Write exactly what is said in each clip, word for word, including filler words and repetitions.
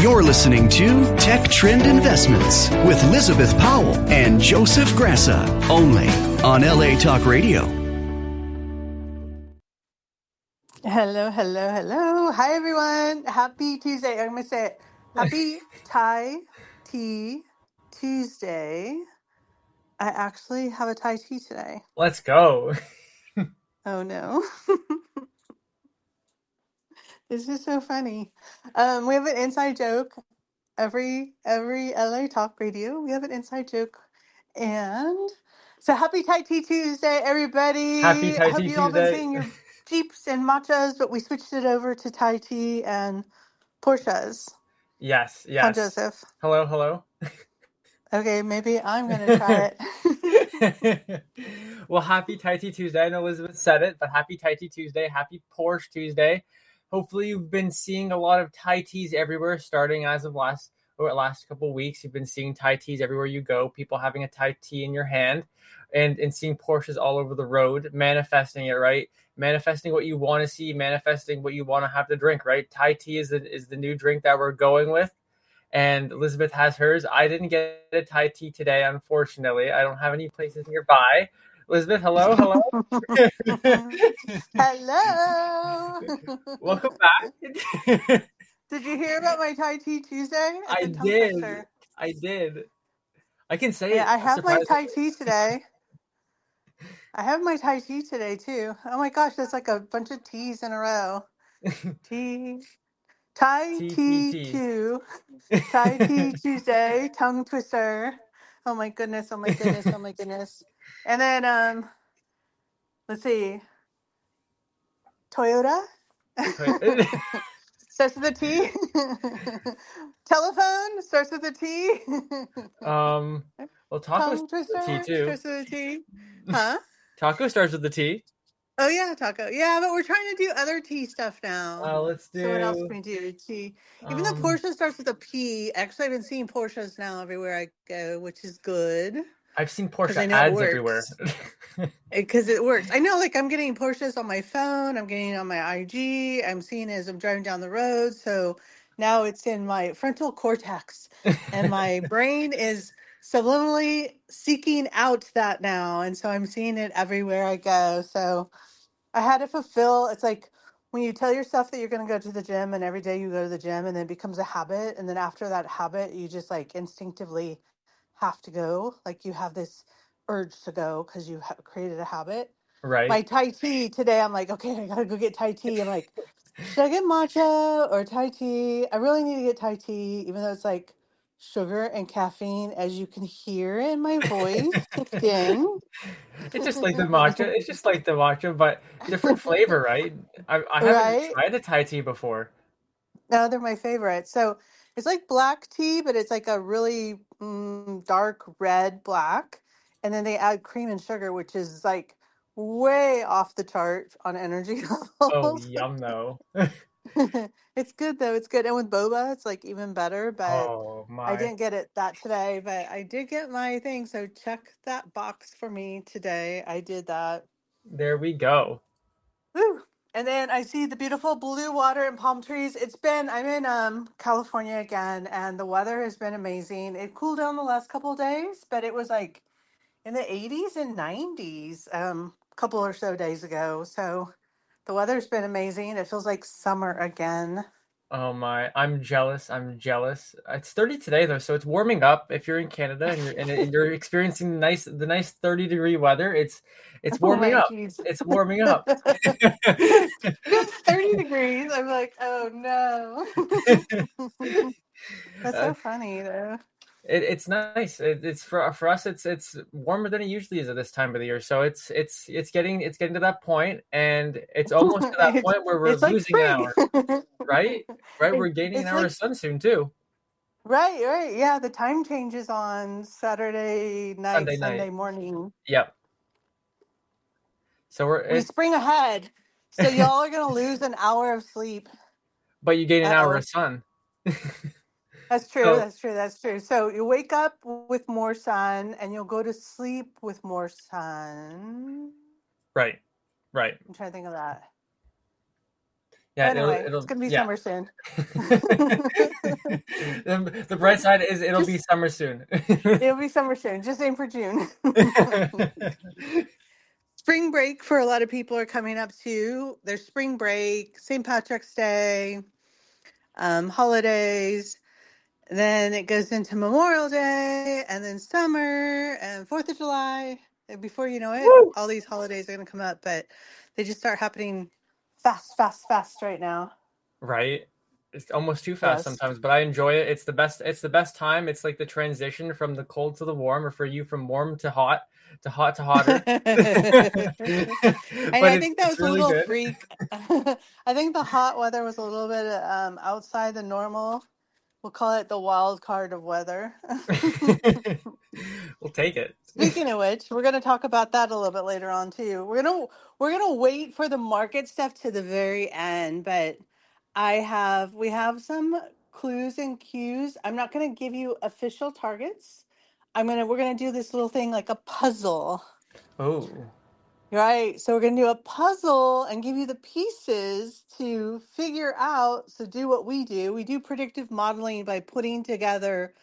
You're listening to Tech Trend Investments with Elizabeth Powell and Joseph Grassa, only on L A Talk Radio. Hello, hello, hello. Hi, everyone. Happy Tuesday. I'm going to say it. Happy Thai Tea Tuesday. I actually have a Thai tea today. Let's go. Oh, no. This is so funny. Um, we have an inside joke. Every every L A Talk Radio, we have an inside joke. And so happy Thai Tea Tuesday, Happy everybody. I Thai hope Tea you all been Tuesday. seeing your Jeeps and matchas, but we switched it over to Thai tea and Porsches. Yes, Huh, yes. Joseph? Hello, hello. Okay, maybe I'm going to try it. Well, happy Thai Tea Tuesday. I know Elizabeth said it, but happy Thai Tea Tuesday. Happy Porsche Tuesday. Hopefully you've been seeing a lot of Thai teas everywhere, starting as of last or last couple of weeks. You've been seeing Thai teas everywhere you go, people having a Thai tea in your hand, and, and seeing Porsches all over the road, manifesting it, right? Manifesting what you want to see, manifesting what you want to have to drink, right? Thai tea is the, is the new drink that we're going with. And Elizabeth has hers. I didn't get a Thai tea today, unfortunately. I don't have any places nearby. Elizabeth, hello, hello. Hello. Welcome back. Did you hear about my Thai Tea Tuesday? I It's a tongue did. twister. I did. I can say Yeah, it. I have my Thai Surprisingly. tea today. I have my Thai tea today too. Oh my gosh, that's like a bunch of teas in a row. Tea, Thai T T tea T. two, Thai tea Tuesday, tongue twister. Oh my goodness, oh my goodness, oh my goodness. And then um, let's see, Toyota. Starts with a T. Telephone starts with a T. um, well, taco Tongue starts with a T twister too. starts with a T. Huh? Taco starts with a T. Oh yeah, taco. Yeah, but we're trying to do other tea stuff now. Uh, let's So what else do. can we do? Tea. Even though Um, Porsche starts with a P, actually I've been seeing Porsches now everywhere I go, which is good I've seen because Porsche I know it ads everywhere. works. Because it works. I know, like I'm getting Porsches on my phone. I'm getting it on my I G. I'm seeing it as I'm driving down the road. So now it's in my frontal cortex, and my brain is subliminally seeking out that now. And so I'm seeing it everywhere I go. So I had to fulfill. It's like when you tell yourself that you're going to go to the gym, and every day you go to the gym, and then it becomes a habit. And then after that habit, you just like instinctively have to go. Like you have this urge to go because you have created a habit. Right. My Thai tea today, I'm like, okay, I gotta go get Thai tea. I'm like, should I get matcha or Thai tea? I really need to get Thai tea, even though it's like sugar and caffeine, as you can hear in my voice kicked in. It's just like the matcha. It's just like the matcha, but different flavor, right? I, I haven't Right? tried a Thai tea before. No, they're my favorite. So it's like black tea, but it's like a really mm, dark red black. And then they add cream and sugar, which is like way off the chart on energy Oh, levels. yum though. It's good though. It's good. And with boba, it's like even better. But Oh I my. didn't get it that today, but I did get my thing. So check that box for me today. I did that. There we go. Woo. And then I see the beautiful blue water and palm trees. It's been, I'm in um California again, and the weather has been amazing. It cooled down the last couple of days, but it was like in the eighties and nineties um a couple or so days ago. So the weather's been amazing. It feels like summer again. Oh my. I'm jealous. I'm jealous. It's thirty today though, so it's warming up. If you're in Canada and you're and, and you're experiencing the nice the nice thirty degree weather, it's it's Oh warming my up. geez. It's warming up. Just thirty degrees. I'm like, oh no. That's Uh, so funny though. It, it's nice. It, it's for for us. It's it's warmer than it usually is at this time of the year. So it's it's it's getting it's getting to that point, and it's almost to that it's point where we're it's like losing an spring. hour. Right, right. It- We're gaining an it's hour like of sun soon too. right, right. Yeah, the time changes on Saturday night, Sunday night. Sunday morning. Yep. So we're We it, spring ahead. So y'all are gonna lose an hour of sleep. but you gain an Uh hour oh. of sun. That's true. So That's true. That's true. So you wake up with more sun and you'll go to sleep with more sun. right, right. I'm trying to think of that. Yeah, it'll Anyway, it's it'll gonna be yeah. summer soon. the, the bright side is it'll be Just summer soon. it'll be summer soon. Just aim for June. Spring break for a lot of people are coming up too. There's spring break, Saint Patrick's Day, um, holidays. Then it goes into Memorial Day, and then summer, and Fourth of July. And before you know it, Woo! all these holidays are going to come up, but they just start happening fast, fast, fast right now. Right? It's almost too fast Yes. sometimes, but I enjoy it. It's the best. It's the best time. It's like the transition from the cold to the warm, or for you from warm to hot, to hot to hotter. And But I it's think that it's was a really little good. freak. I think the hot weather was a little bit um, outside the normal. We'll call it the wild card of weather. We'll take it. Speaking of which, we're going to talk about that a little bit later on too. We're going to we're going to wait for the market stuff to the very end, but I have we have some clues and cues. I'm not going to give you official targets. I'm going to we're going to do this little thing like a puzzle. Oh, Right. So we're going to do a puzzle and give you the pieces to figure out. So do what we do. We do predictive modeling by putting together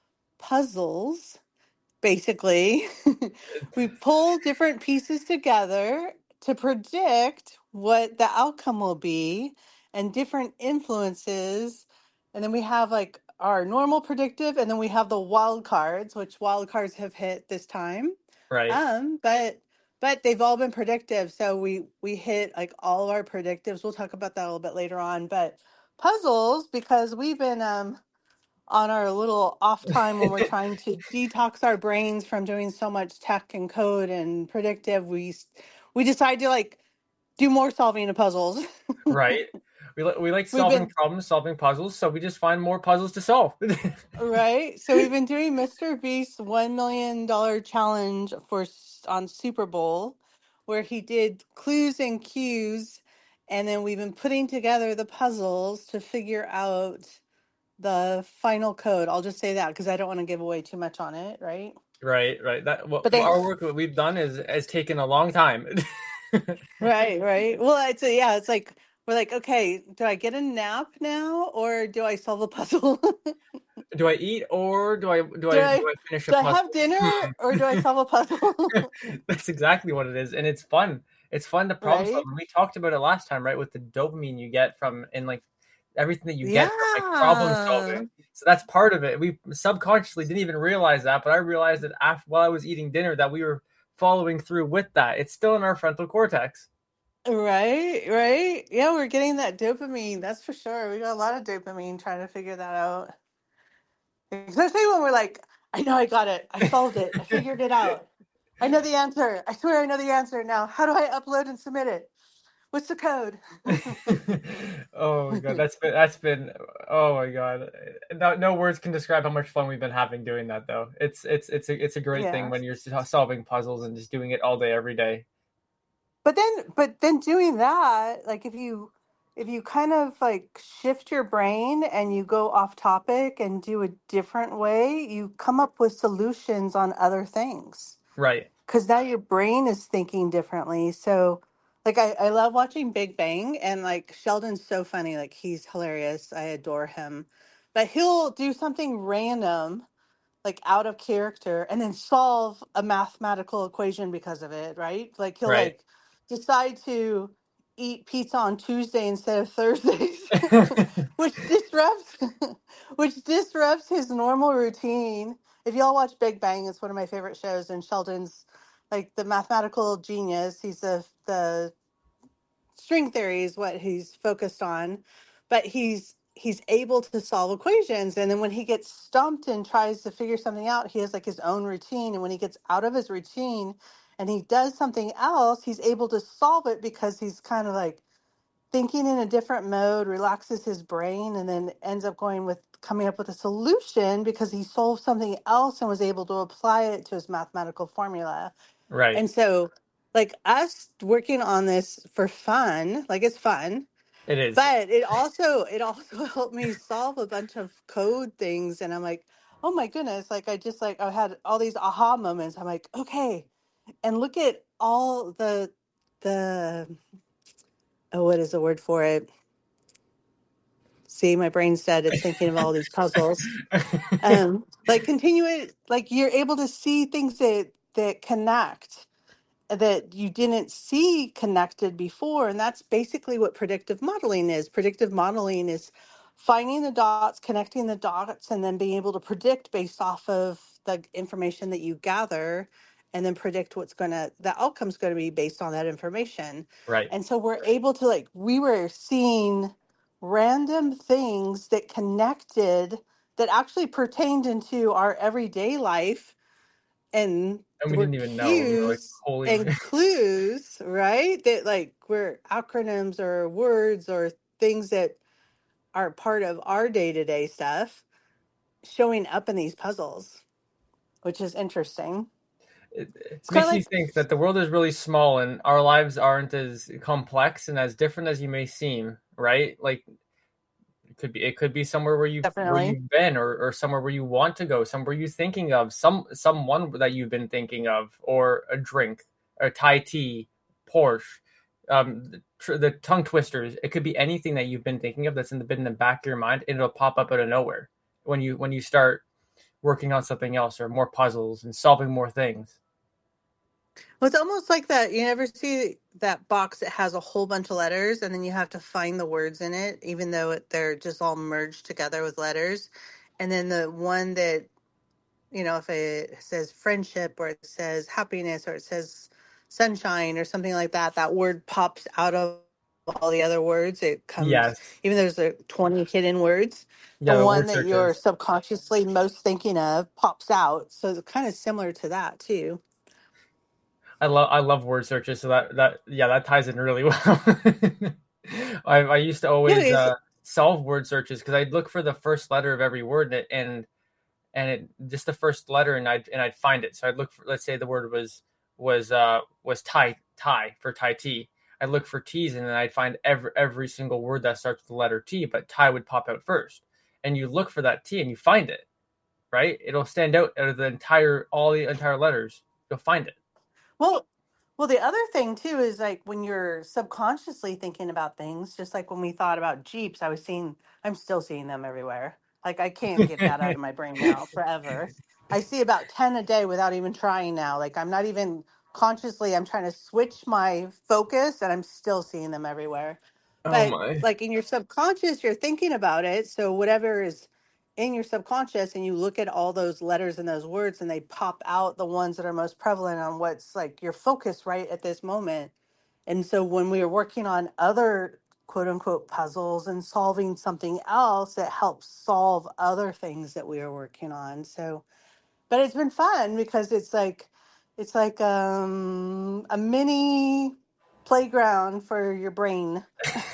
puzzles. Basically, we pull different pieces together to predict what the outcome will be and different influences. And then we have like our normal predictive, and then we have the wild cards, which wild cards have hit this time. right, Um, but but they've all been predictive. So we we hit like all of our predictives. We'll talk about that a little bit later on. But puzzles, because we've been um on our little off time when we're trying to detox our brains from doing so much tech and code and predictive, we s- we decide to like do more solving of puzzles. right. We li- we like We've solving been problems, solving puzzles, so we just find more puzzles to solve. right, so we've been doing Mister Beast's one million dollar challenge for s- on Super Bowl, where he did clues and cues, and then we've been putting together the puzzles to figure out the final code. I'll just say that because I don't want to give away too much on it, right? Right, right. That what But they our work that we've done is has taken a long time. right, right. Well, it's a, yeah, it's like we're like, okay, do I get a nap now or do I solve a puzzle? Do I eat or do I do do I do I I finish a do I puzzle? have dinner Hmm. or do I solve a puzzle? That's exactly what it is, and it's fun. It's fun to problem solve. Right? And we talked about it last time, right? With the dopamine you get from and like everything that you get from like problem Yeah. solving. So that's part of it. We subconsciously didn't even realize that, but I realized that after while I was eating dinner that we were following through with that. It's still in our frontal cortex. Right, right. Yeah, we're getting that dopamine. That's for sure. We got a lot of dopamine trying to figure that out. Especially when we're like, I know I got it. I solved it. I figured it out. I know the answer. I swear I know the answer now. How do I upload and submit it? What's the code? Oh my god, that's been that's been oh my god. No, no words can describe how much fun we've been having doing that though. It's it's it's a it's a great thing Yeah. when you're solving puzzles and just doing it all day every day. But then but then doing that, like if you if you kind of like shift your brain and you go off topic and do a different way, you come up with solutions on other things. Right. Because now your brain is thinking differently. So like I, I love watching Big Bang, and like Sheldon's so funny, like he's hilarious. I adore him. But he'll do something random like out of character and then solve a mathematical equation because of it, right? Like he'll Right. like decide to eat pizza on Tuesday instead of Thursdays, which disrupts which disrupts his normal routine. If y'all watch Big Bang, it's one of my favorite shows, and Sheldon's like the mathematical genius. He's the the string theory is what he's focused on, but he's he's able to solve equations. And then when he gets stumped and tries to figure something out, he has like his own routine. And when he gets out of his routine and he does something else, he's able to solve it because he's kind of like thinking in a different mode, relaxes his brain, and then ends up going with coming up with a solution because he solved something else and was able to apply it to his mathematical formula. Right. And so, like us working on this for fun, like it's fun, It is. but it also it also helped me solve a bunch of code things. And I'm like, oh my goodness, like I just like I had all these aha moments. I'm like, okay, and look at all the the oh, what is the word for it? See, my brain's dead. It's thinking of all these puzzles. Um, like continue it, like you're able to see things that that connect that you didn't see connected before. And that's basically what predictive modeling is. Predictive modeling is finding the dots, connecting the dots, and then being able to predict based off of the information that you gather, and then predict what's going to, the outcome's going to be based on that information. Right. And so we're able to, like, we were seeing random things that connected that actually pertained into our everyday life, and And we were didn't even know. We were like, cues holy. and clues, right? That like were acronyms or words or things that are part of our day-to-day stuff showing up in these puzzles, which is interesting. It, it It's kind of makes you like, think that the world is really small and our lives aren't as complex and as different as you may seem, right? Like it could be it could be somewhere where you where definitely. you've been, or, or somewhere where you want to go, somewhere you're thinking of, some someone that you've been thinking of, or a drink, a Thai tea, Porsche, um, the, the tongue twisters. It could be anything that you've been thinking of that's in the been in the back of your mind, and it'll pop up out of nowhere when you when you start working on something else or more puzzles and solving more things. Well, it's almost like that. You ever see that box that has a whole bunch of letters and then you have to find the words in it, even though it, they're just all merged together with letters. And then the one that, you know, if it says friendship or it says happiness or it says sunshine or something like that, that word pops out of all the other words. It comes, Yes. even though there's like twenty hidden words, the Yeah, the one word that you're searches. subconsciously most thinking of pops out. So it's kind of similar to that too. I love I love word searches, so that that yeah, that ties in really well. I I used to Yeah, always it's, uh, solve word searches because I'd look for the first letter of every word, and it, and and it, just the first letter, and I'd and I'd find it. So I'd look for, let's say the word was was uh was Thai Thai for Thai tea. I'd look for T's, and then I'd find every every single word that starts with the letter T, but Thai would pop out first. And you look for that T, and you find it, right? It'll stand out out of the entire all the entire letters. You'll find it. well, well, the other thing too is like when you're subconsciously thinking about things, just like when we thought about Jeeps, I was seeing, I'm still seeing them everywhere. Like I can't get that out of my brain now forever. I see about ten a day without even trying now. Like I'm not even consciously, I'm trying to switch my focus and I'm still seeing them everywhere. Oh But my. like in your subconscious, you're thinking about it. So whatever is in your subconscious, and you look at all those letters and those words and they pop out the ones that are most prevalent on what's like your focus right at this moment. And so when we are working on other quote unquote puzzles and solving something else, it helps solve other things that we are working on. So but it's been fun because it's like it's like um a mini playground for your brain.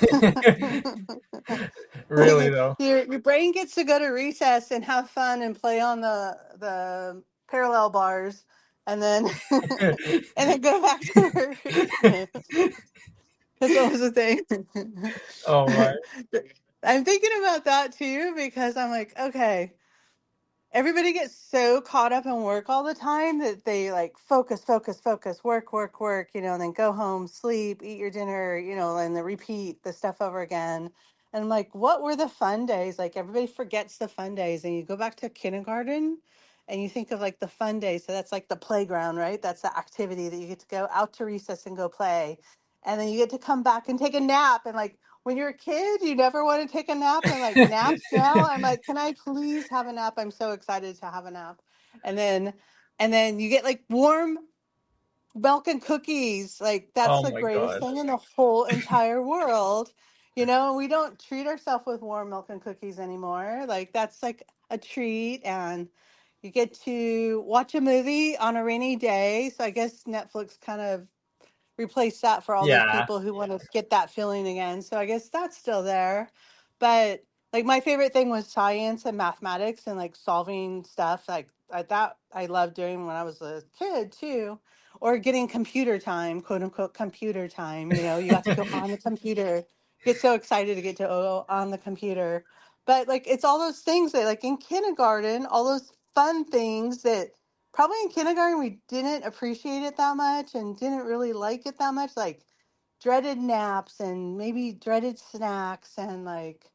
Really though. your your brain gets to go to recess and have fun and play on the the parallel bars, and then and then go back to work. That's always the thing. Oh my. I'm thinking about that too because I'm like, okay, everybody gets so caught up in work all the time that they like focus, focus, focus, work, work, work, you know, and then go home, sleep, eat your dinner, you know, and then repeat the stuff over again. And I'm like, what were the fun days? Like everybody forgets the fun days, and you go back to kindergarten and you think of like the fun days. So that's like the playground, right? That's the activity that you get to go out to recess and go play. And then you get to come back and take a nap. And like when you're a kid, you never want to take a nap, and like naps now, I'm like, can I please have a nap? I'm so excited to have a nap. And then and then you get like warm milk and cookies. Like that's Oh the my greatest god. thing in the whole entire world. You know, we don't treat ourselves with warm milk and cookies anymore. Like that's like a treat, and you get to watch a movie on a rainy day. So I guess Netflix kind of replace that for all those Yeah. people who want to get that feeling again. So I guess that's still there. But like my favorite thing was science and mathematics and like solving stuff like I thought I loved doing when I was a kid too. Or getting computer time, quote unquote computer time. You know, you got to go on the computer, get so excited to get to go on the computer. But like it's all those things that like in kindergarten, all those fun things that probably in kindergarten we didn't appreciate it that much and didn't really like it that much, like dreaded naps and maybe dreaded snacks and like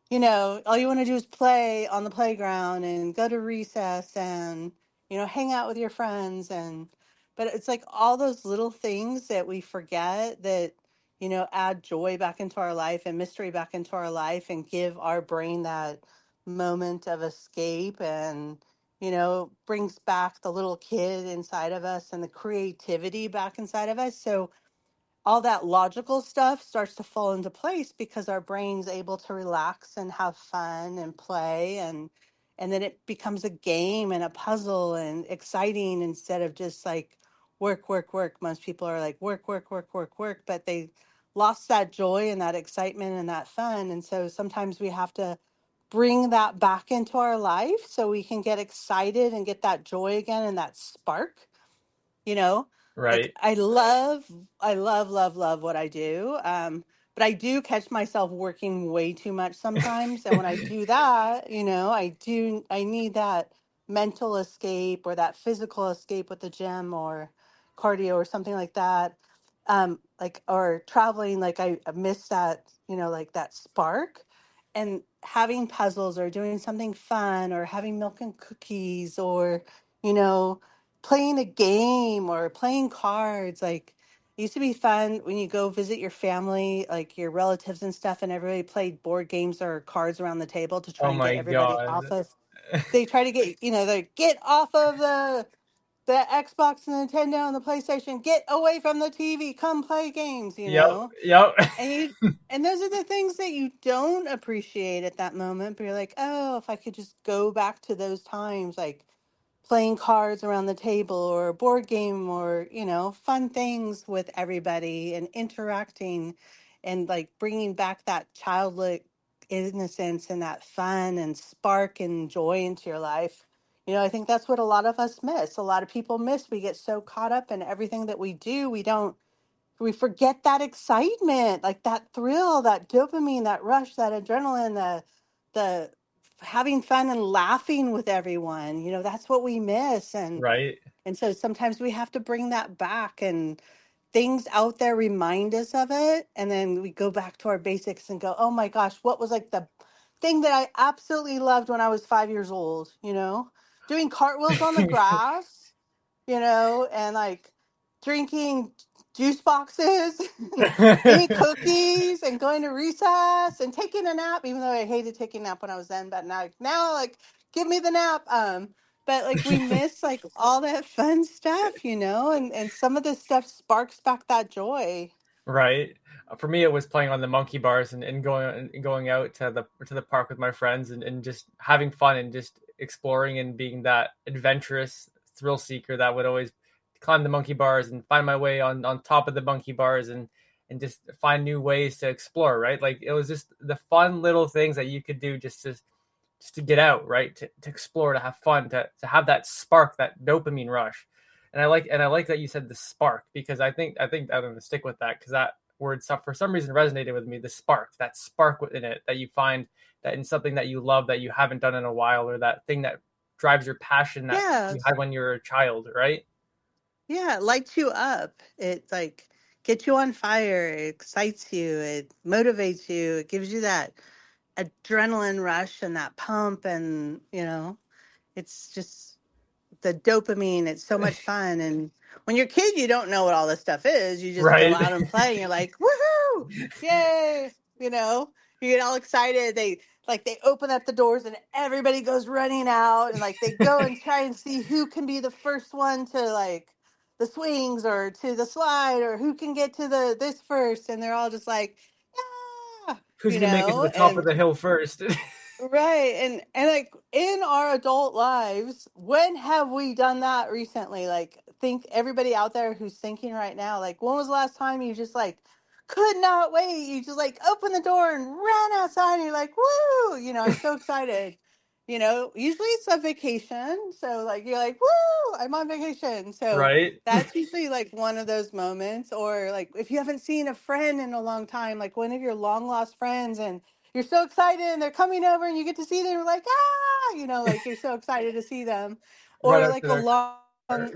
you know, all you want to do is play on the playground and go to recess and, you know, hang out with your friends. And, but it's like all those little things that we forget that, you know, add joy back into our life and mystery back into our life and give our brain that moment of escape and, you know, brings back the little kid inside of us and the creativity back inside of us. So, all that logical stuff starts to fall into place because our brain's able to relax and have fun and play, and and then it becomes a game and a puzzle and exciting instead of just like work work work. Most people are like work work work work work, but they lost that joy and that excitement and that fun. And so sometimes we have to bring that back into our life so we can get excited and get that joy again and that spark, you know. Like Right. I love I love love love what I do, um but I do catch myself working way too much sometimes, and when I do that, you know, I do I need that mental escape or that physical escape with the gym or cardio or something like that, um like or traveling, like I I miss that, you know, like that spark. And having puzzles or doing something fun or having milk and cookies or, you know, playing a game or playing cards. Like it used to be fun when you go visit your family, like your relatives and stuff, and everybody played board games or cards around the table to try Oh and get my everybody god. off of. They try to get, you know, they get off of the the Xbox and the Nintendo and the PlayStation. Get away from the T V. Come play games, you Yep. know. Yep. And you and those are the things that you don't appreciate at that moment. But you're like, oh, if I could just go back to those times, like playing cards around the table or a board game or, you know, fun things with everybody and interacting and like bringing back that childlike innocence and that fun and spark and joy into your life. You know, I think that's what a lot of us miss. A lot of people miss. We get so caught up in everything that we do, we don't we forget that excitement, like that thrill, that dopamine, that rush, that adrenaline, the the having fun and laughing with everyone. You know, that's what we miss. And Right. and so sometimes we have to bring that back, and things out there remind us of it, and then we go back to our basics and go, "Oh my gosh, what was like the thing that I absolutely loved when I was five years old, you know? Doing cartwheels on the grass, you know, and like drinking juice boxes and eating cookies and going to recess and taking a nap, even though I hated taking a nap when I was then, but now now like give me the nap. Um but like we miss like all that fun stuff, you know, and and some of this stuff sparks back that joy. Right. Uh, For me, it was playing on the monkey bars and, and going and going out to the to the park with my friends and, and just having fun and just exploring and being that adventurous thrill seeker that would always climb the monkey bars and find my way on, on top of the monkey bars and and just find new ways to explore. Right. Like it was just the fun little things that you could do just to just to get out, right? To, to explore, to have fun, to to have that spark, that dopamine rush. And I like and I like that you said the spark because I think I think I'm going to stick with that because that word for some reason resonated with me. The spark, that spark within it that you find that in something that you love that you haven't done in a while, or that thing that drives your passion that Yeah. you had when you were a child, right? Yeah, it lights you up. It like gets you on fire, it excites you, it motivates you, it gives you that adrenaline rush and that pump, and you know, it's just the dopamine. It's so much fun. And when you're a kid, you don't know what all this stuff is. You just go Right. out and play and you're like, woohoo, yay. You know, you get all excited. They like, they open up the doors and everybody goes running out and like they go and try and see who can be the first one to like the swings or to the slide or who can get to the this first. And they're all just like, yeah, Who's you gonna make it to know, the top of and the hill first? right. And and like in our adult lives, when have we done that recently? Like think everybody out there who's thinking right now, like when was the last time you just like could not wait? You just like opened the door and ran outside and you're like, woo, you know, I'm so excited. You know, usually it's a vacation. So like you're like, woo, I'm on vacation. So Right. that's usually like one of those moments. Or like if you haven't seen a friend in a long time, like one of your long lost friends, and you're so excited and they're coming over and you get to see them, like, ah, you know, like you're so excited to see them. Run Or out like to a their long, car.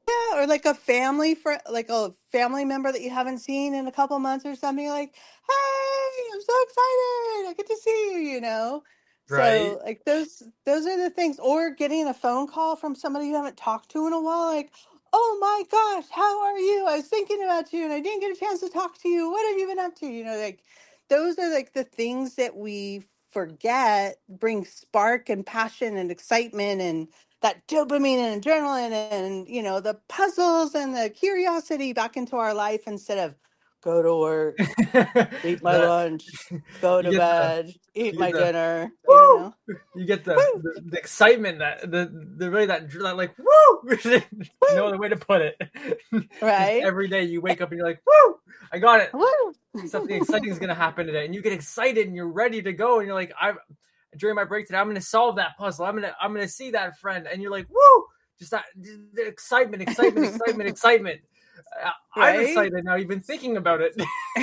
Yeah, or like a family friend, like a family member that you haven't seen in a couple months or something. Like, hey, I'm so excited! I get to see you. You know, Right? so like those those are the things. Or getting a phone call from somebody you haven't talked to in a while. Like, oh my gosh, how are you? I was thinking about you, and I didn't get a chance to talk to you. What have you been up to? You know, like those are like the things that we forget bring spark and passion and excitement and that dopamine and adrenaline and you know the puzzles and the curiosity back into our life instead of go to work, eat my that lunch, go you to get the bed, eat you get my the dinner, you woo. know. You get the, Woo, the, the excitement that the the really that, that like woo. No woo, other way to put it. Because right? every day you wake up and you're like woo, I got it. Woo. Something exciting is gonna happen today, and you get excited and you're ready to go, and you're like, I'm during my break today, I'm gonna solve that puzzle. I'm gonna I'm gonna see that friend, and you're like, woo, just that the excitement, excitement, excitement, excitement. Uh, I'm Right? excited now, even thinking about it.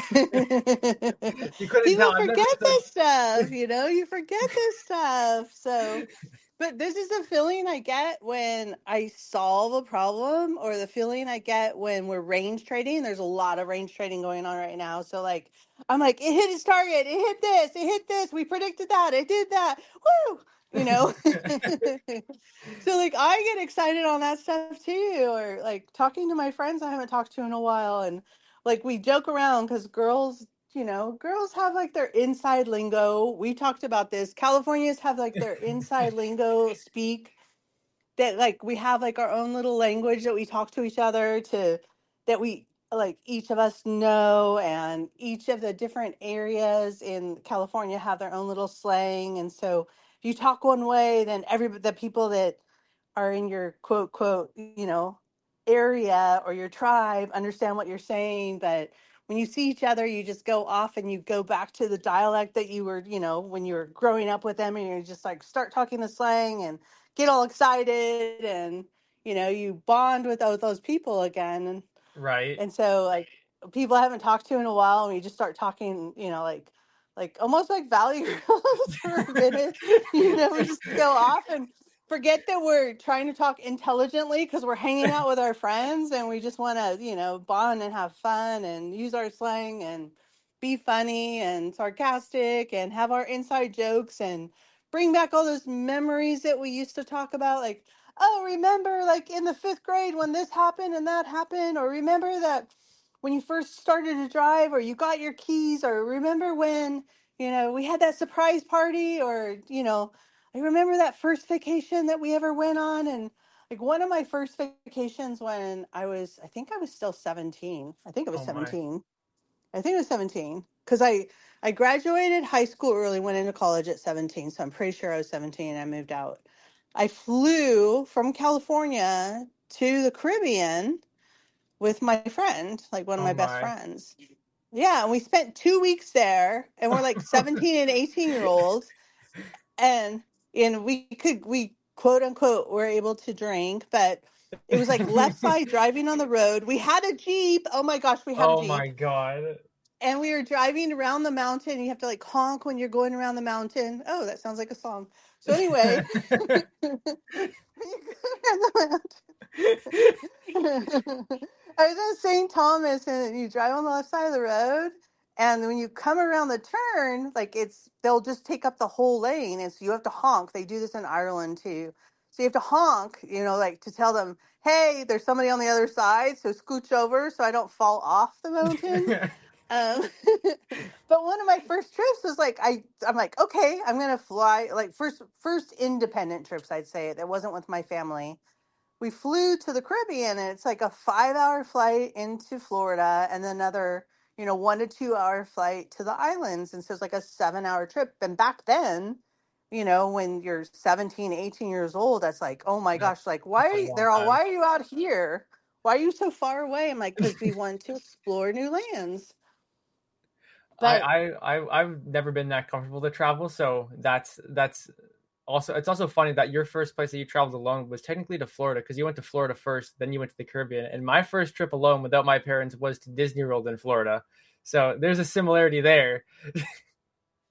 You couldn't People tell. I've never forget said. this stuff, you know, you forget this stuff. So, but this is the feeling I get when I solve a problem, or the feeling I get when we're range trading. There's a lot of range trading going on right now. So, like, I'm like, it hit its target, it hit this, it hit this, we predicted that, it did that. Woo! You know? So, like, I get excited on that stuff too, or like talking to my friends I haven't talked to in a while. And like, we joke around because girls, you know, girls have like their inside lingo. We talked about this. Californians have like their inside lingo speak, that like we have like our own little language that we talk to each other to, that we like each of us know, and each of the different areas in California have their own little slang. And so if you talk one way, then every the people that are in your quote quote you know area or your tribe understand what you're saying. But when you see each other, you just go off and you go back to the dialect that you were, you know when you were growing up with them, and you just like start talking the slang and get all excited, and you know you bond with those, those people again. and Right. and so like people I haven't talked to in a while, and we just start talking, you know like like almost like Valley Girls for a minute. You know we just go off and forget that we're trying to talk intelligently because we're hanging out with our friends, and we just want to, you know bond and have fun and use our slang and be funny and sarcastic and have our inside jokes and bring back all those memories that we used to talk about. Like, oh, remember like in the fifth grade when this happened and that happened, or remember that when you first started to drive, or you got your keys, or remember when, you know, we had that surprise party, or, you know, I remember that first vacation that we ever went on. And like one of my first vacations when I was, I think I was still seventeen. I think it was Oh my. seventeen. I think it was seventeen because I I graduated high school early, went into college at seventeen, so I'm pretty sure I was seventeen and I moved out. I flew from California to the Caribbean with my friend, like one of Oh my best my. friends. Yeah, and we spent two weeks there, and we're like seventeen and eighteen year olds, and and we could we quote unquote were able to drink, but it was like left side driving on the road. We had a Jeep. Oh my gosh, we had a Oh my Jeep, god. and we were driving around the mountain. You have to like honk when you're going around the mountain. Oh, that sounds like a song. So anyway, when you go around the mountain, I was in Saint Thomas, and you drive on the left side of the road, and when you come around the turn, like it's they'll just take up the whole lane, and so you have to honk. They do this in Ireland too. So you have to honk, you know, like to tell them, hey, there's somebody on the other side, so scooch over so I don't fall off the mountain. Um, but one of my first trips was like I I'm like, okay, I'm gonna fly, like first first independent trips, I'd say, that wasn't with my family. We flew to the Caribbean, and it's like a five hour flight into Florida, and then another, you know, one to two hour flight to the islands. And so it's like a seven hour trip. And back then, you know, when you're seventeen, eighteen years old, that's like, oh my That's gosh, like why that's are a you, long they're all, time. why are you out here? Why are you so far away? I'm like, because we want to explore new lands. I, But I, I, I've never been that comfortable to travel, so that's that's also it's also funny that your first place that you traveled alone was technically to Florida because you went to Florida first, then you went to the Caribbean. And my first trip alone without my parents was to Disney World in Florida. So there's a similarity there.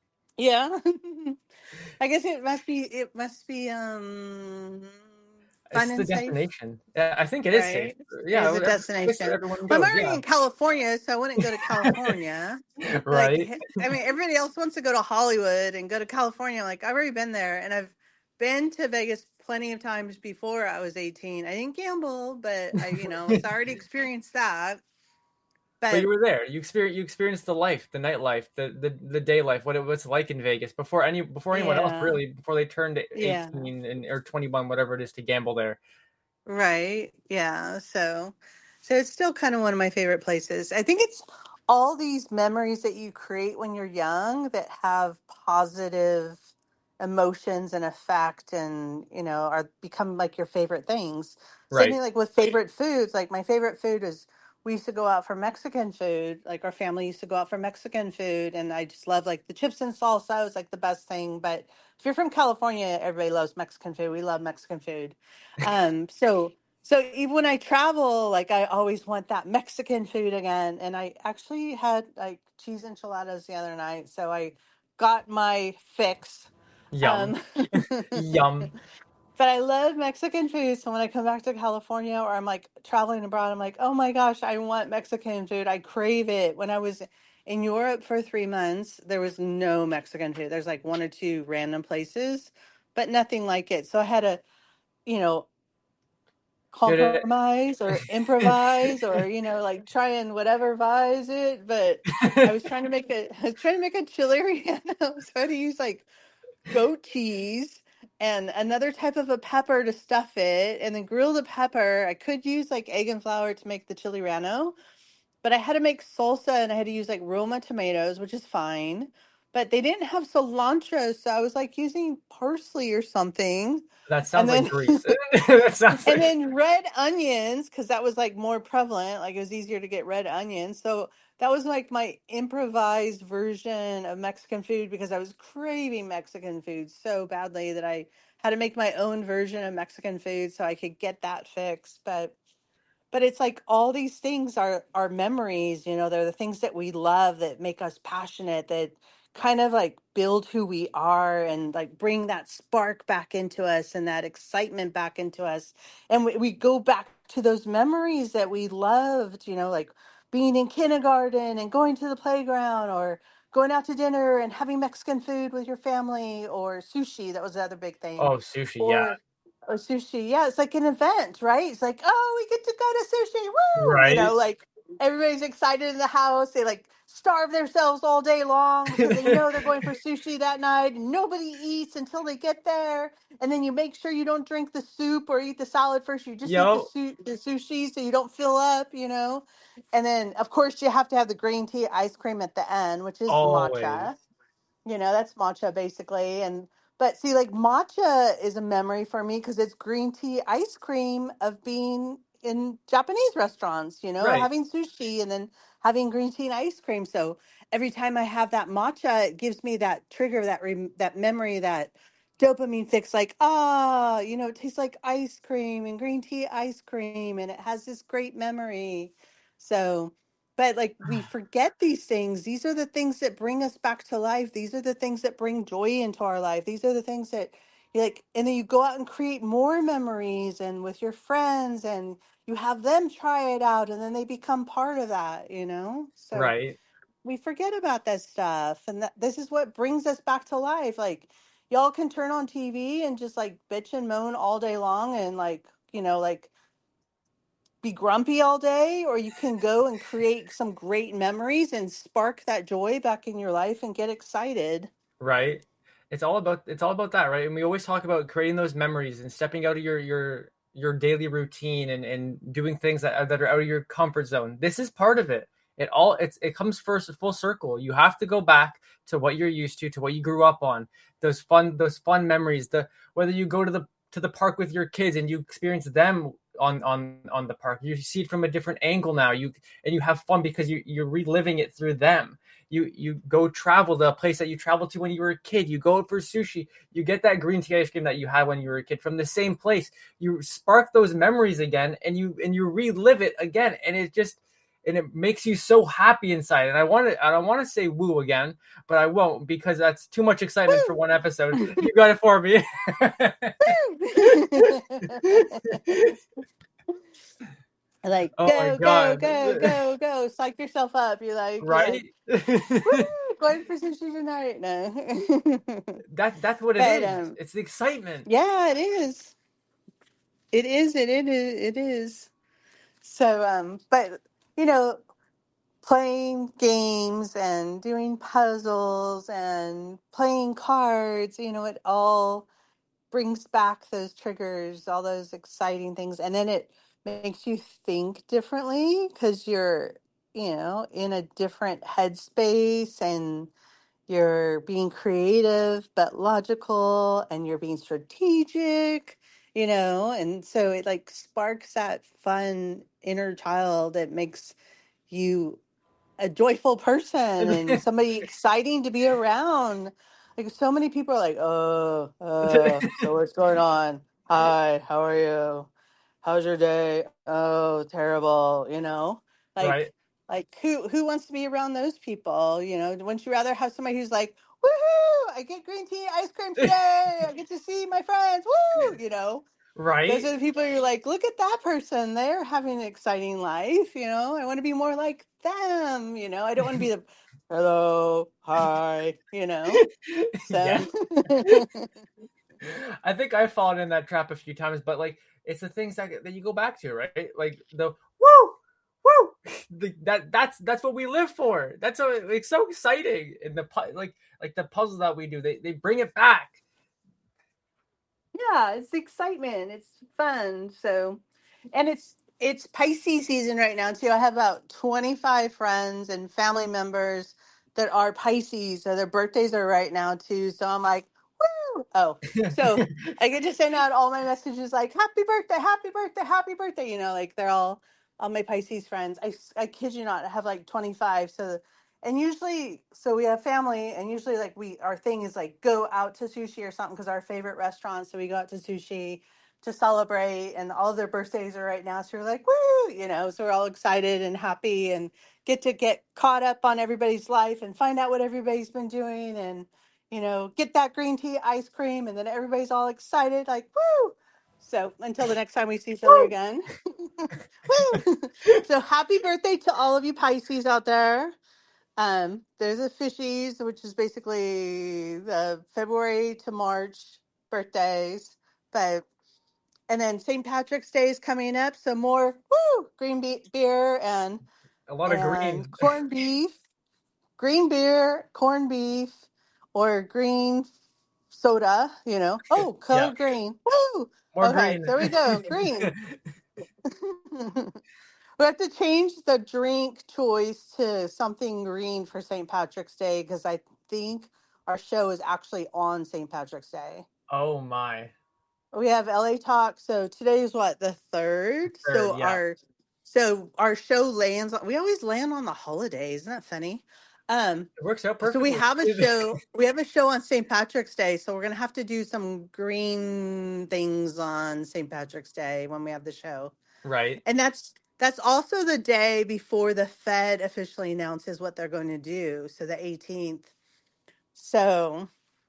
yeah, I guess it must be, it must be, um, Fun It's the and safe, destination. Yeah, I think it is safe. right? It Yeah, is a I guess where destination. everyone Well, I'm goes. already Yeah. in California, so I wouldn't go to California. Like, Right. I mean, everybody else wants to go to Hollywood and go to California. Like, I've already been there, and I've been to Vegas plenty of times before I was eighteen. I didn't gamble, but I, you know, so I already experienced that. But you But were there. You experienced you experienced the life, the nightlife, the the the day life, what it was like in Vegas before any before anyone else yeah, really, before they turned yeah. eighteen and or twenty-one, whatever it is, to gamble there. Right. Yeah. So, so it's still kind of one of my favorite places. I think it's all these memories that you create when you're young that have positive emotions and effect and, you know, are become like your favorite things. Same Right. thing like with favorite foods. Like my favorite food is we used to go out for Mexican food. Like our family used to go out for Mexican food and I just love like the chips and salsa was like the best thing. But if you're from California, everybody loves Mexican food. We love Mexican food. Um, so so even when I travel, like I always want that Mexican food again. And I actually had like cheese enchiladas the other night, so I got my fix. Yum. Um, Yum. but I love Mexican food. So when I come back to California or I'm like traveling abroad, I'm like, oh my gosh, I want Mexican food. I crave it. When I was in Europe for three months, there was no Mexican food. There's like one or two random places, but nothing like it. So I had to, you know, Did compromise or improvise or you know like try and whatever vise it. But I was it? trying to make a I was trying to make a chili relleno, so I had to use like goat cheese and another type of a pepper to stuff it and then grill the pepper. I could use like egg and flour to make the chili relleno, but I had to make salsa and I had to use like Roma tomatoes, which is fine, but they didn't have cilantro, so I was like using parsley or something. That And sounds like then Greece. That sounds and like then red onions, because that was like more prevalent. Like it was easier to get red onions. So that was like my improvised version of Mexican food because I was craving Mexican food so badly that I had to make my own version of Mexican food so I could get that fixed. But but it's like all these things are are memories, you know, they're the things that we love that make us passionate, that kind of like build who we are and like bring that spark back into us and that excitement back into us. And we, we go back to those memories that we loved, you know, like being in kindergarten and going to the playground or going out to dinner and having Mexican food with your family or sushi. That was the other big thing. oh, sushi, yeah. Or or sushi. Yeah, it's like an event, right? It's like, oh, we get to go to sushi. Woo! You Right. know, like everybody's excited in the house. They like starve themselves all day long because they know they're going for sushi that night. And nobody eats until they get there. And then you make sure you don't drink the soup or eat the salad first. You just eat the, Yo, su- the sushi so you don't fill up, you know? And then, of course, you have to have the green tea ice cream at the end, which is always. matcha. You know, that's matcha basically. And but see, like matcha is a memory for me because it's green tea ice cream of being in Japanese restaurants, you know, Right. having sushi and then having green tea and ice cream. So every time I have that matcha, it gives me that trigger, that rem- that memory, that dopamine fix. Like, ah, you know, it tastes like ice cream and green tea ice cream, and it has this great memory. So but like we forget these things. These are the things that bring us back to life. These are the things that bring joy into our life. These are the things that you like, and then you go out and create more memories and with your friends and you have them try it out and then they become part of that, you know? So Right. we forget about that stuff. And that this is what brings us back to life. Like y'all can turn on T V and just like bitch and moan all day long and like, you know, like be grumpy all day, or you can go and create some great memories and spark that joy back in your life and get excited. Right. It's all about it's all about that, right? And we always talk about creating those memories and stepping out of your your your daily routine and and doing things that are, that are out of your comfort zone. This is part of it. It all it's it comes first full circle. You have to go back to what you're used to, to what you grew up on. Those fun those fun memories, the whether you go to the to the park with your kids and you experience them on on on the park. You see it from a different angle now. You and you have fun because you you're reliving it through them. You you go travel to a place that you traveled to when you were a kid. You go out for sushi. You get that green tea ice cream that you had when you were a kid from the same place. You spark those memories again, and you and you relive it again. And it just and it makes you so happy inside. And I want to, I don't want to say woo again, but I won't because that's too much excitement for Woo! one episode. You got it for me. Like Oh my go, go, god! go, go, go, psych yourself up. You're like, you know, Right? woo, going for sushi tonight. No. that that's what it But is. um, It's the excitement. yeah, it is. It is. It it is. It is. So um, but you know, playing games and doing puzzles and playing cards, you know, it all brings back those triggers, all those exciting things. And then it makes you think differently because you're, you know, in a different headspace and you're being creative but logical and you're being strategic, you know, and so it like sparks that fun inner child that makes you a joyful person and somebody exciting to be around. Like so many people are like, oh, uh, so what's going on? Hi, how are you? How's your day? Oh, terrible, you know? Right? Like like who who wants to be around those people? You know, wouldn't you rather have somebody who's like, woohoo, I get green tea, ice cream today, I get to see my friends, woo, you know? Those Right? are the people you're like, look at that person. They're having an exciting life, you know. I want to be more like them, you know. I don't want to be the hello, hi, you know. So Yes. I think I've fallen in that trap a few times, but like it's the things that that you go back to, right? Like the woo, woo. The, that that's that's what we live for. That's so it's so exciting. And the like like the puzzle that we do, they they bring it back. yeah, it's excitement. It's fun. So and it's it's Pisces season right now too. I have about twenty-five friends and family members that are Pisces. So their birthdays are right now too. So I'm like, woo! Oh, so I get to send out all my messages like happy birthday, happy birthday, happy birthday. You know, like they're all all my Pisces friends. I, s- I kid you not, I have like twenty-five. So and usually so we have family and usually like we our thing is like go out to sushi or something because our favorite restaurant. So we go out to sushi to celebrate and all of their birthdays are right now. So we're like, woo, you know, so we're all excited and happy and get to get caught up on everybody's life and find out what everybody's been doing and, you know, get that green tea ice cream. And then everybody's all excited, like, woo. So until the next time we see each other Woo! again, woo. So happy birthday to all of you Pisces out there. Um, there's a fishies, which is basically the February to March birthdays. But and then Saint Patrick's Day is coming up, so more woo green be- beer and A lot of and green. corned beef, green beer, corned beef, or green soda. You know, oh, Yeah. color green. Woo! More Okay, green. there we go, green. We have to change the drink choice to something green for Saint Patrick's Day because I think our show is actually on Saint Patrick's Day. Oh my. We have L A Talk. So today is what, the third? Third, So yeah. our so our show lands on we always land on the holidays. Isn't that funny? Um It works out so we perfectly. have a show we have a show on Saint Patrick's Day. So we're gonna have to do some green things on Saint Patrick's Day when we have the show. Right. And that's that's also the day before the Fed officially announces what they're going to do. So the eighteenth. So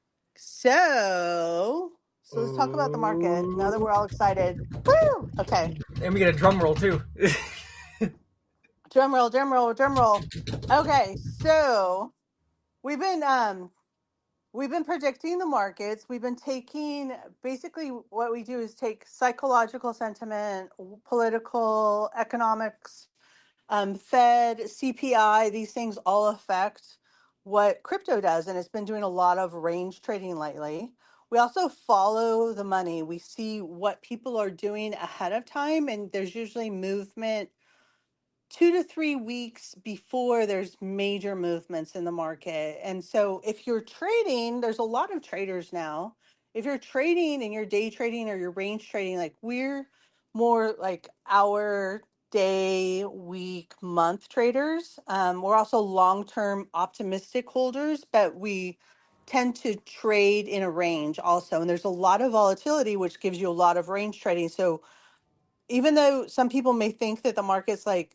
so so let's talk about the market now that Ooh. we're all excited. Woo! Okay. And we get a drum roll too. Drum roll, drum roll, drum roll. Okay, so we've been um we've been predicting the markets. We've been taking basically what we do is take psychological sentiment, political, economics, um, Fed, C P I, these things all affect what crypto does. And it's been doing a lot of range trading lately. We also follow the money. We see what people are doing ahead of time, and there's usually movement two to three weeks before there's major movements in the market. And so if you're trading, there's a lot of traders now. If you're trading and you're day trading or you're range trading, like we're more like hour, day, week, month traders. Um, we're also long term optimistic holders, but we tend to trade in a range also. And there's a lot of volatility, which gives you a lot of range trading. So even though some people may think that the market's like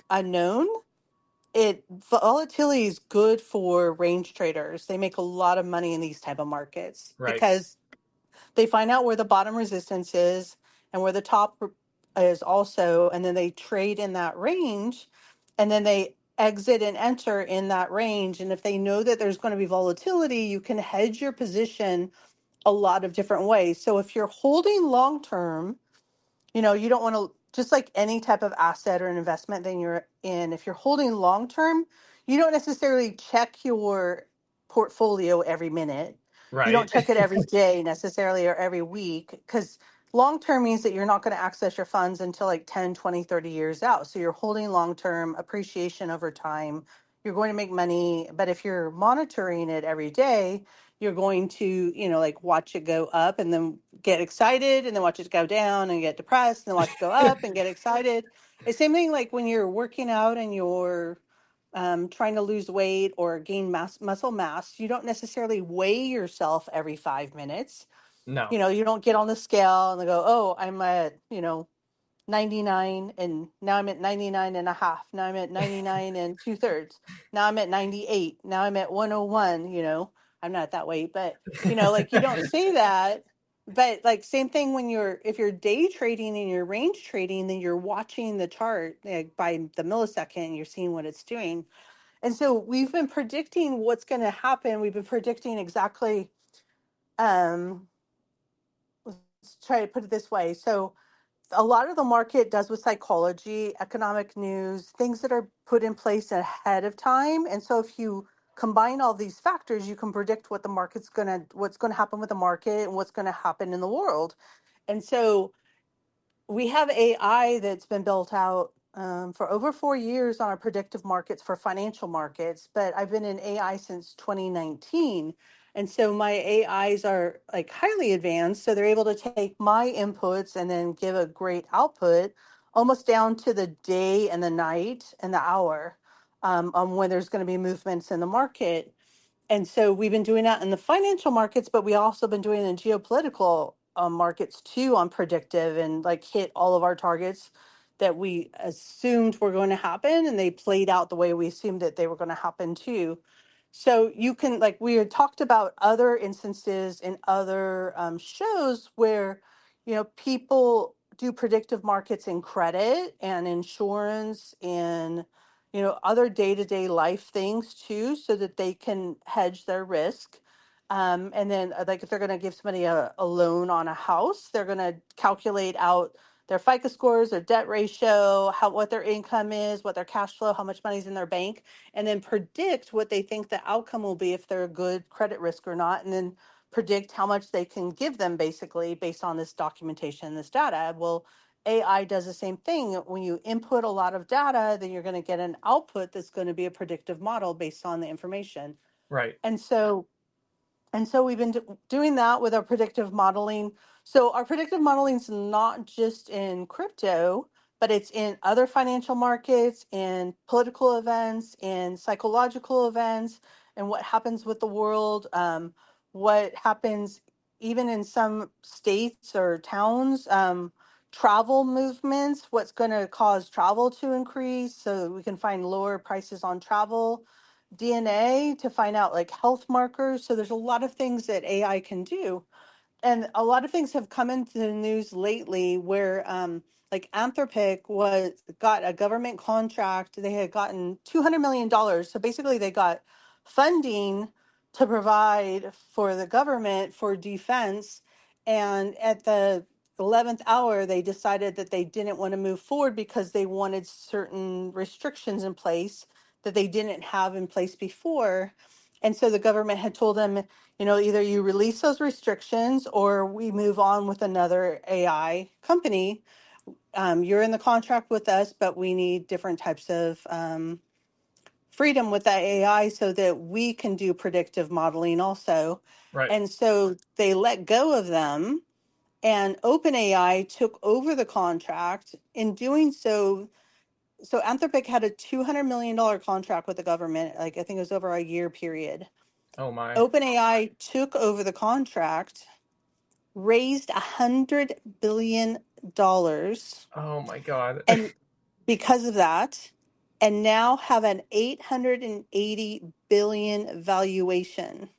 unknown, it volatility is good for range traders. They make a lot of money in these type of markets Right. because they find out where the bottom resistance is and where the top is also, and then they trade in that range, and then they exit and enter in that range. And if they know that there's going to be volatility, you can hedge your position a lot of different ways. So if you're holding long term, you know, you don't want to, just like any type of asset or an investment that you're in, if you're holding long term, you don't necessarily check your portfolio every minute. You Right. don't check it every day necessarily or every week, because long term means that you're not going to access your funds until like ten, twenty, thirty years out. So you're holding long term appreciation over time. You're going to make money. But if you're monitoring it every day, you're going to, you know, like watch it go up and then get excited and then watch it go down and get depressed and then watch it go up and get excited. It's same thing like when you're working out and you're um, trying to lose weight or gain mass muscle mass. You don't necessarily weigh yourself every five minutes. No. You know, you don't get on the scale and they go, oh, I'm at, you know, ninety-nine and now I'm at ninety-nine and a half. Now I'm at ninety-nine and two thirds. Now I'm at ninety-eight. Now I'm at one oh one, you know. I'm not that weight, but you know, like you don't say that. But like same thing when you're if you're day trading and you're range trading, then you're watching the chart like by the millisecond, you're seeing what it's doing. And so we've been predicting what's going to happen. We've been predicting exactly um let's try to put it this way. So a lot of the market does with psychology, economic news, things that are put in place ahead of time. And so if you combine all these factors, you can predict what the market's going to what's going to happen with the market and what's going to happen in the world. And so we have A I that's been built out um, for over four years on our predictive markets for financial markets, but I've been in A I since twenty nineteen. And so my A Is are like highly advanced. So they're able to take my inputs and then give a great output almost down to the day and the night and the hour um, on when there's going to be movements in the market. And so we've been doing that in the financial markets, but we also been doing it in geopolitical um, markets too on predictive and like hit all of our targets that we assumed were going to happen, and they played out the way we assumed that they were going to happen too. So you can like we had talked about other instances in other um, shows where you know people do predictive markets in credit and insurance and you know, other day-to-day life things too, so that they can hedge their risk. Um, and then, uh, like, if they're going to give somebody a, a loan on a house, they're going to calculate out their FICO scores, their debt ratio, how what their income is, what their cash flow, how much money's in their bank, and then predict what they think the outcome will be if they're a good credit risk or not, and then predict how much they can give them basically based on this documentation, this data. Well, A I does the same thing. When you input a lot of data, then you're going to get an output that's going to be a predictive model based on the information. Right. And so and so we've been do- doing that with our predictive modeling. So our predictive modeling is not just in crypto, but it's in other financial markets, in political events, in psychological events, and what happens with the world, um, what happens even in some states or towns, um, travel movements, what's going to cause travel to increase so we can find lower prices on travel, D N A to find out like health markers. So there's a lot of things that A I can do. And a lot of things have come into the news lately where um like Anthropic was got a government contract. They had gotten two hundred million dollars. So basically they got funding to provide for the government for defense. And at the eleventh hour, they decided that they didn't want to move forward because they wanted certain restrictions in place that they didn't have in place before. And so the government had told them, you know, either you release those restrictions or we move on with another A I company. Um, you're in the contract with us, but we need different types of um, freedom with that A I so that we can do predictive modeling also. Right. And so they let go of them, and OpenAI took over the contract. In doing so, so Anthropic had a two hundred million dollars contract with the government, like I think it was over a year period. Oh my. OpenAI took over the contract, raised a hundred billion dollars, Oh my God. and because of that, and now have an eight hundred eighty billion valuation.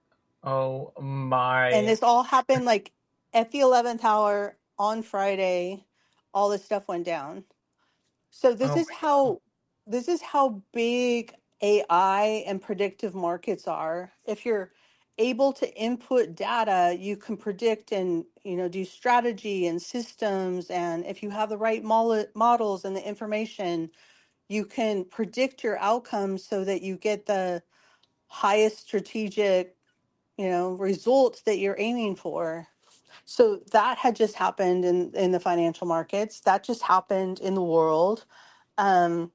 Oh my. And this all happened like at the eleventh hour on Friday. All this stuff went down. So this Oh is how this is how big A I and predictive markets are. If you're able to input data, you can predict and, you know, do strategy and systems. And if you have the right mol- models and the information, you can predict your outcomes so that you get the highest strategic, you know, results that you're aiming for. So that had just happened in in the financial markets. That just happened in the world. Um,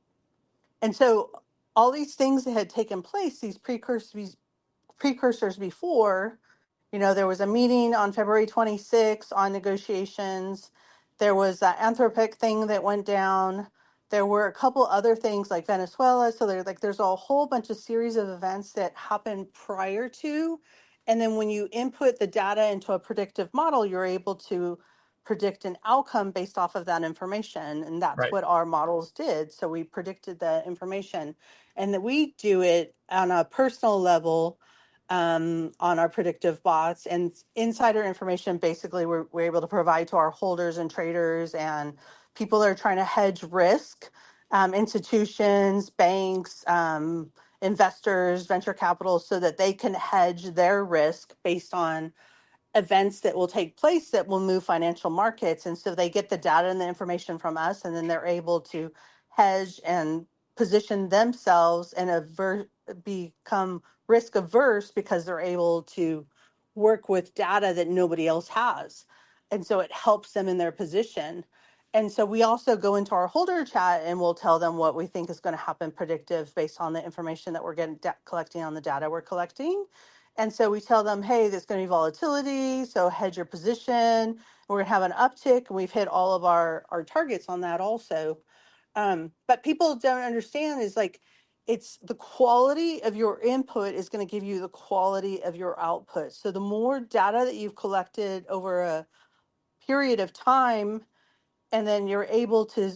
and so all these things that had taken place, these precursors, precursors before, you know, there was a meeting on February twenty-sixth on negotiations. There was that Anthropic thing that went down. There were a couple other things like Venezuela. So there's like there's a whole bunch of series of events that happened prior to. And then when you input the data into a predictive model, you're able to predict an outcome based off of that information. And that's right. what our models did. So we predicted the information. And that we do it on a personal level um, on our predictive bots, and insider information basically we're, we're able to provide to our holders and traders and people that are trying to hedge risk, um, institutions, banks, um, investors, venture capital, so that they can hedge their risk based on events that will take place that will move financial markets. And so they get the data and the information from us, and then they're able to hedge and position themselves and aver- become risk averse because they're able to work with data that nobody else has. And so it helps them in their position. And so we also go into our holder chat and we'll tell them what we think is going to happen predictive based on the information that we're getting da- collecting on the data we're collecting. And so we tell them, hey, there's going to be volatility, so hedge your position. We're going to have an uptick, and we've hit all of our, our targets on that also. Um, but people don't understand is like, it's the quality of your input is going to give you the quality of your output. So the more data that you've collected over a period of time, and then you're able to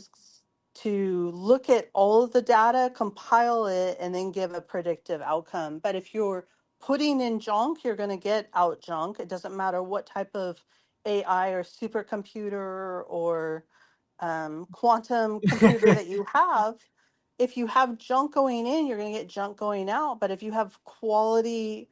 to look at all of the data, compile it, and then give a predictive outcome. But if you're putting in junk, you're going to get out junk. It doesn't matter what type of A I or supercomputer or um, quantum computer that you have. If you have junk going in, you're going to get junk going out. But if you have quality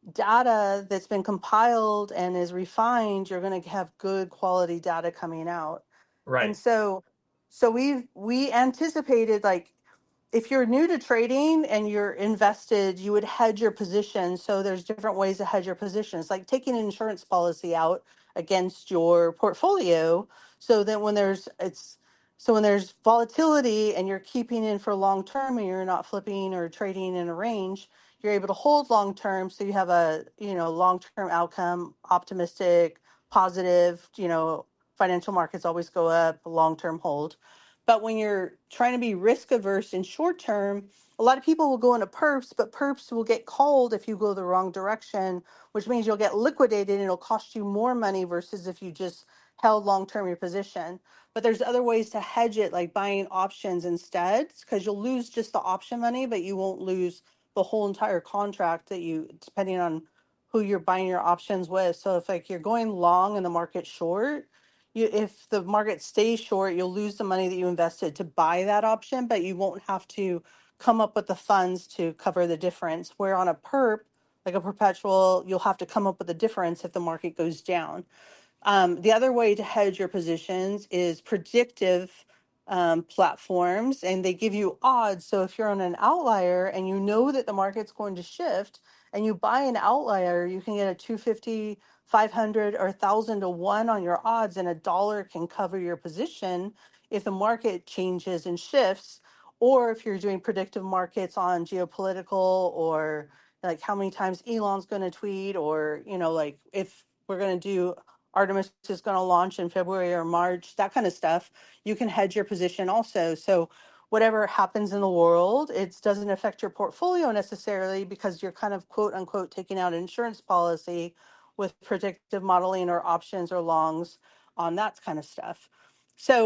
data that's been compiled and is refined, you're going to have good quality data coming out. And Right. so so we we anticipated, like, if you're new to trading and you're invested, you would hedge your position. So there's different ways to hedge your positions, like taking an insurance policy out against your portfolio, so that when there's it's so when there's volatility and you're keeping in for long term and you're not flipping or trading in a range, you're able to hold long term, so you have a, you know, long term outcome, optimistic, positive, you know, financial markets always go up, long term hold. But when you're trying to be risk averse in short term, a lot of people will go into perps, but perps will get called if you go the wrong direction, which means you'll get liquidated and it'll cost you more money versus if you just held long term your position. But there's other ways to hedge it, like buying options instead, because you'll lose just the option money, but you won't lose the whole entire contract that you, depending on who you're buying your options with. So if like you're going long and the market's short, you, if the market stays short, you'll lose the money that you invested to buy that option, but you won't have to come up with the funds to cover the difference. Where on a perp, like a perpetual, you'll have to come up with the difference if the market goes down. Um, the other way to hedge your positions is predictive um, platforms, and they give you odds. So if you're on an outlier and you know that the market's going to shift and you buy an outlier, you can get a two fifty, five hundred, or one thousand to one on your odds, and a dollar can cover your position if the market changes and shifts. Or if you're doing predictive markets on geopolitical, or like how many times Elon's going to tweet, or, you know, like if we're going to do Artemis is going to launch in February or March, that kind of stuff, you can hedge your position also. So whatever happens in the world, it doesn't affect your portfolio necessarily, because you're kind of quote unquote taking out an insurance policy with predictive modeling or options or longs on that kind of stuff. So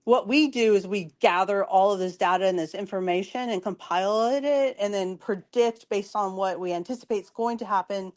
what we do is we gather all of this data and this information and compile it and then predict based on what we anticipate is going to happen,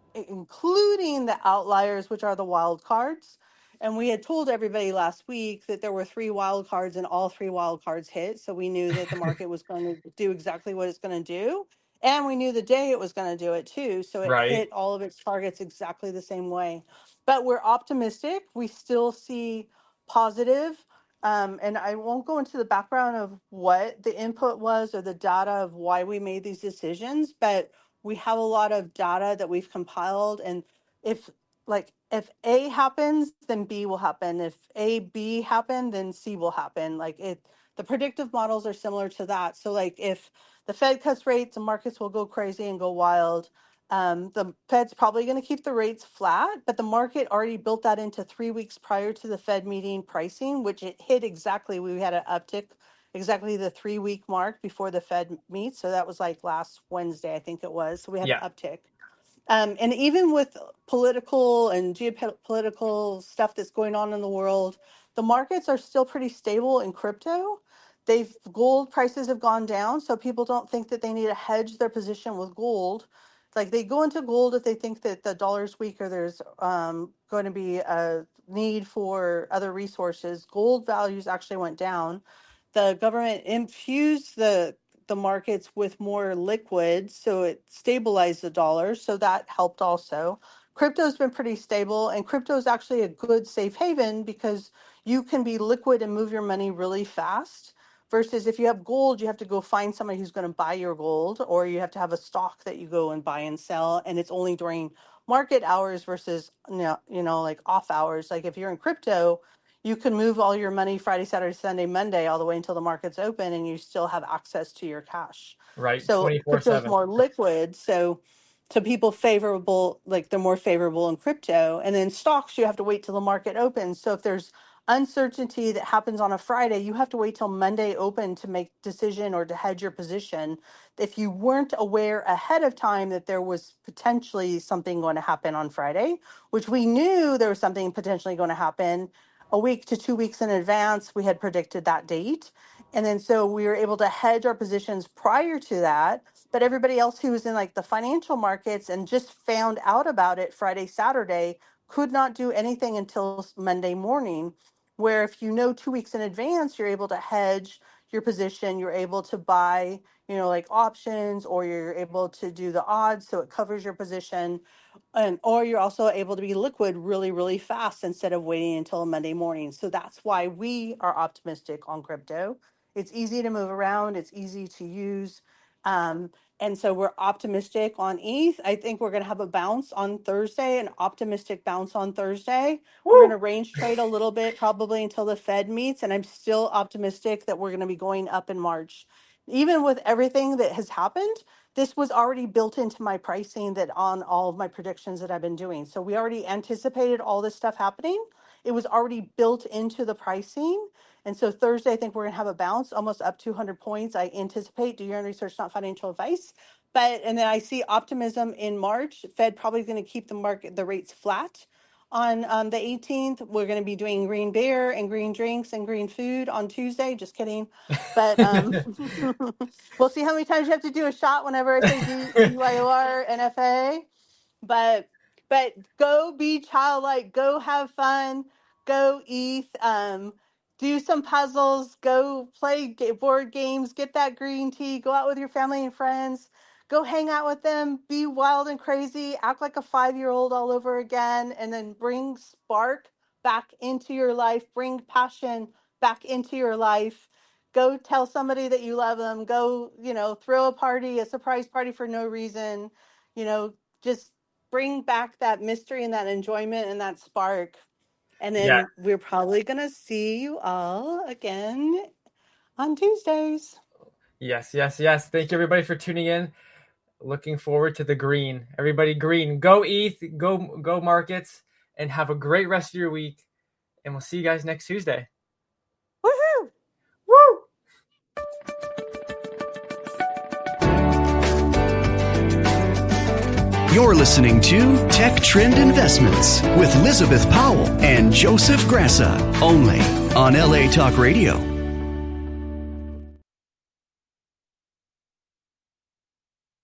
including the outliers, which are the wild cards. And we had told everybody last week that there were three wild cards and all three wild cards hit. So we knew that the market was going to do exactly what it's going to do. And we knew the day it was going to do it too. So it Right. hit all of its targets exactly the same way. But we're optimistic. We still see positive. Um, and I won't go into the background of what the input was or the data of why we made these decisions, but we have a lot of data that we've compiled. And if like if A happens, then B will happen. If A, B happen, then C will happen. Like it, the predictive models are similar to that. So like if the Fed cuts rates, the markets will go crazy and go wild. Um, the Fed's probably going to keep the rates flat, but the market already built that into three weeks prior to the Fed meeting pricing, which it hit exactly. We had an uptick exactly the three week mark before the Fed meets. So that was like last Wednesday, I think it was. So we had Yeah. an uptick. Um, and even with political and geopolitical stuff that's going on in the world, the markets are still pretty stable in crypto. They've gold prices have gone down, so people don't think that they need to hedge their position with gold. Like they go into gold if they think that the dollar's weak or there's um, going to be a need for other resources. Gold values actually went down. The government infused the the markets with more liquid, so it stabilized the dollar. So that helped also. Crypto's been pretty stable, and crypto is actually a good safe haven because you can be liquid and move your money really fast. Versus if you have gold, you have to go find somebody who's going to buy your gold, or you have to have a stock that you go and buy and sell, and it's only during market hours versus you know, you know like off hours. Like if you're in crypto, you can move all your money Friday, Saturday, Sunday, Monday, all the way until the market's open, and you still have access to your cash. Right. So twenty-four crypto is seven. more liquid. So to people favorable, like they're more favorable in crypto. And then stocks, you have to wait till the market opens. So if there's uncertainty that happens on a Friday, you have to wait till Monday open to make decision or to hedge your position. If you weren't aware ahead of time that there was potentially something going to happen on Friday, which we knew there was something potentially going to happen a week to two weeks in advance, we had predicted that date. And then so we were able to hedge our positions prior to that. But everybody else who was in like the financial markets and just found out about it Friday, Saturday, could not do anything until Monday morning. Where if you know two weeks in advance, you're able to hedge your position, you're able to buy, you know, like options, or you're able to do the odds so it covers your position. And or you're also able to be liquid really, really fast instead of waiting until Monday morning. So that's why we are optimistic on crypto. It's easy to move around, it's easy to use. Um, and so we're optimistic on E T H. I think we're going to have a bounce on Thursday, an optimistic bounce on Thursday. Woo! We're going to range trade a little bit, probably until the Fed meets. And I'm still optimistic that we're going to be going up in March. Even with everything that has happened, this was already built into my pricing that on all of my predictions that I've been doing. So we already anticipated all this stuff happening. It was already built into the pricing. And so Thursday, I think we're going to have a bounce almost up two hundred points. I anticipate. Do your own research, not financial advice. But and then I see optimism in March. Fed probably going to keep the market, the rates flat on um, the eighteenth. We're going to be doing green beer and green drinks and green food on Tuesday. Just kidding. But um, we'll see how many times you have to do a shot whenever I say B Y O R N F A. But but go be childlike. Go have fun. Go E T H. Um, do some puzzles. Go play board games. Get that green tea. Go out with your family and friends. Go hang out with them. Be wild and crazy. Act like a five-year-old all over again. And then bring spark back into your life. Bring passion back into your life. Go tell somebody that you love them. Go, you know, throw a party, a surprise party for no reason. You know, just bring back that mystery and that enjoyment and that spark. And then Yeah. we're probably going to see you all again on Tuesdays. Yes, yes, yes. Thank you, everybody, for tuning in. Looking forward to the green. Everybody green. Go E T H, go, go markets, and have a great rest of your week. And we'll see you guys next Tuesday. Woohoo! Woo! You're listening to Tech Trend Investments with Elizabeth Powell and Joseph Grassa, only on L A Talk Radio.